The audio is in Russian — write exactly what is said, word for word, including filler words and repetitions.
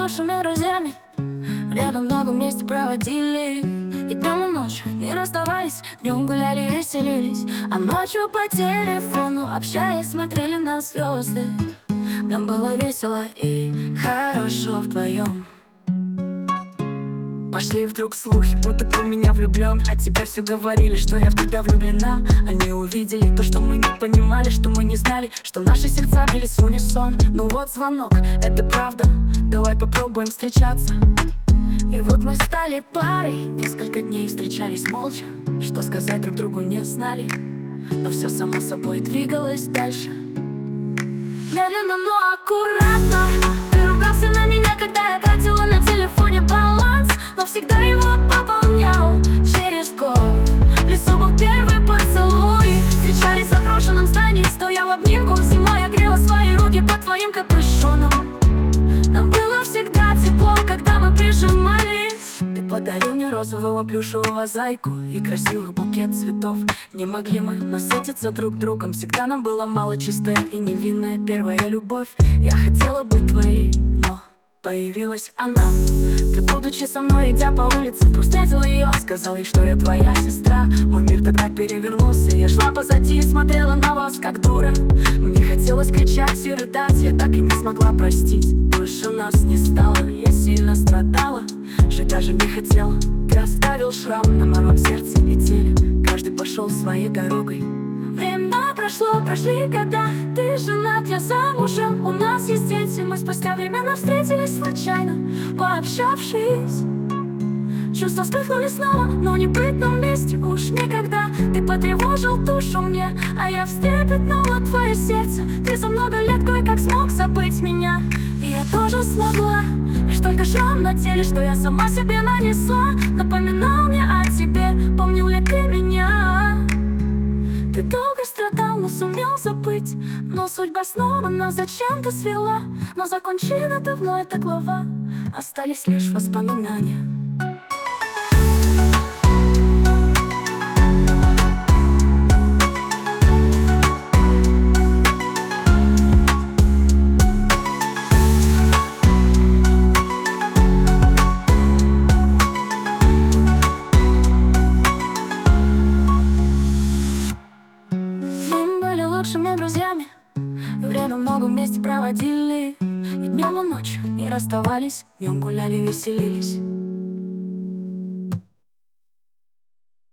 лучшими друзьями. Рядом много вместе проводили. И днем и ночью не расставались. Днем гуляли, веселились, а ночью по телефону общаясь смотрели на звезды. Нам было весело и хорошо вдвоем. Пошли вдруг слухи, будто ты в меня влюблен. А тебе все говорили, что я в тебя влюблена. Они увидели то, что мы не понимали, что мы не знали, что наши сердца бились в унисон. Ну вот звонок, это правда, давай попробуем встречаться. И вот мы стали парой, несколько дней встречались молча. Что сказать друг другу не знали, но все само собой двигалось дальше. Медленно, но аккуратно ты ругался на меня, когда я тратила на телефоне баланс, но всегда его пополнял через год. В лесу был первый поцелуй. Встречались в заброшенном здании, стоя в обнимку. Зимой я грела свои руки под твоим капюшоном. Нам было всегда тепло, когда мы прижимались. Ты подарил мне розового плюшевого зайку и красивый букет цветов. Не могли мы насытиться друг другом. Всегда нам было мало, чистая и невинная первая любовь. Я хотела быть твоей, но появилась она. Ты, будучи со мной, идя по улице, встретила ее, сказал ей, что я твоя сестра. Мой мир тогда перевернулся. Я шла позади и смотрела на вас, как дура. Мне хотелось кричать и рыдать, я так и не смогла простить. Больше нас не стало, я сильно страдала, жить даже не хотела. Ты оставил шрам на моем сердце и теле. Каждый пошел своей дорогой. Время прошло, прошли года. Ты женат, я замужем, у нас есть дети. Мы спустя время встретились случайно, пообщавшись. Чувства вспыхнули снова, но не быть нам вместе уж никогда. Ты потревожил душу мне, а я встрепетнула твое сердце. Ты за много лет кое-как смог забыть меня, и я тоже смогла. Лишь только шрам на теле, что я сама себе нанесла, напоминал мне о тебе, помнил ли ты меня. Ты долго страдал, но сумел забыть, но судьба снова нас зачем-то свела. Но закончена давно эта глава, остались лишь воспоминания. Лучшими друзьями, время много вместе проводили. И днем и ночью не расставались, днем гуляли, веселились.